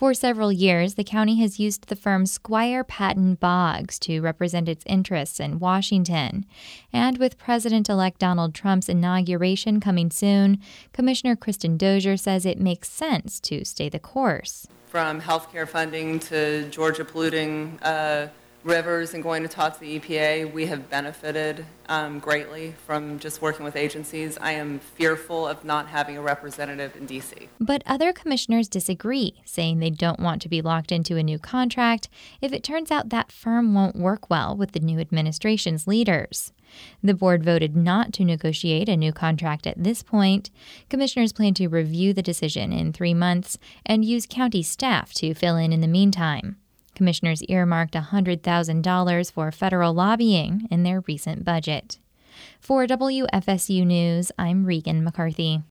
For several years, the county has used the firm Squire Patton Boggs to represent its interests in Washington. And with President-elect Donald Trump's inauguration coming soon, Commissioner Kristen Dozier says it makes sense to stay the course. From healthcare funding to Georgia polluting rivers and going to talk to the EPA, we have benefited greatly from just working with agencies. I am fearful of not having a representative in D.C. But other commissioners disagree, saying they don't want to be locked into a new contract if it turns out that firm won't work well with the new administration's leaders. The board voted not to negotiate a new contract at this point. Commissioners plan to review the decision in 3 months and use county staff to fill in the meantime. Commissioners earmarked $100,000 for federal lobbying in their recent budget. For WFSU News, I'm Regan McCarthy.